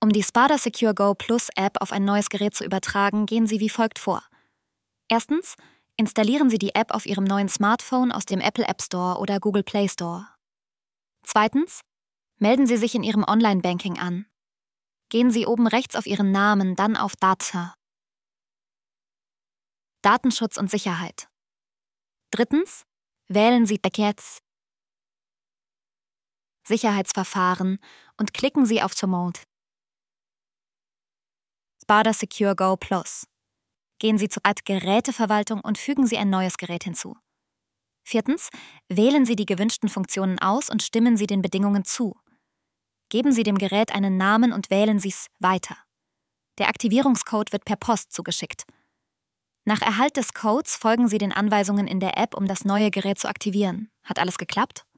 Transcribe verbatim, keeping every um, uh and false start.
Um die Spada Secure Go Plus App auf ein neues Gerät zu übertragen, gehen Sie wie folgt vor. Erstens, installieren Sie die App auf Ihrem neuen Smartphone aus dem Apple App Store oder Google Play Store. Zweitens, melden Sie sich in Ihrem Online-Banking an. Gehen Sie oben rechts auf Ihren Namen, dann auf Data. Datenschutz und Sicherheit. Drittens, wählen Sie Packets, Sicherheitsverfahren und klicken Sie auf Promote. Spada Secure Go Plus. Gehen Sie zur Ad Geräteverwaltung und fügen Sie ein neues Gerät hinzu. Viertens, wählen Sie die gewünschten Funktionen aus und stimmen Sie den Bedingungen zu. Geben Sie dem Gerät einen Namen und wählen Sie es weiter. Der Aktivierungscode wird per Post zugeschickt. Nach Erhalt des Codes folgen Sie den Anweisungen in der App, um das neue Gerät zu aktivieren. Hat alles geklappt?